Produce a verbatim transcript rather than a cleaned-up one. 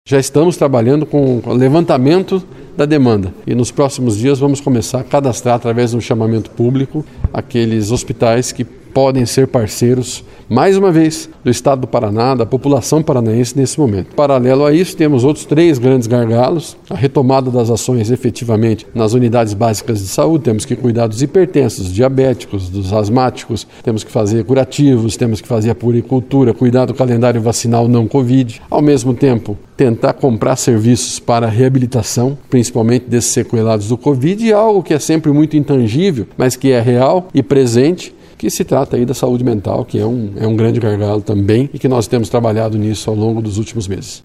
Já estamos trabalhando com o levantamento da demanda e nos próximos dias vamos começar a cadastrar através de um chamamento público aqueles hospitais que podem ser parceiros, mais uma vez, do Estado do Paraná, da população paranaense nesse momento. Paralelo a isso, temos outros três grandes gargalos: a retomada das ações efetivamente nas unidades básicas de saúde, temos que cuidar dos hipertensos, diabéticos, dos asmáticos, temos que fazer curativos, temos que fazer a puericultura, cuidar do calendário vacinal não Covid. Ao mesmo tempo, tentar comprar serviços para a reabilitação, principalmente desses sequelados do Covid, e algo que é sempre muito intangível, mas que é real e presente, que se trata aí da saúde mental, que é um, é um grande gargalo também e que nós temos trabalhado nisso ao longo dos últimos meses.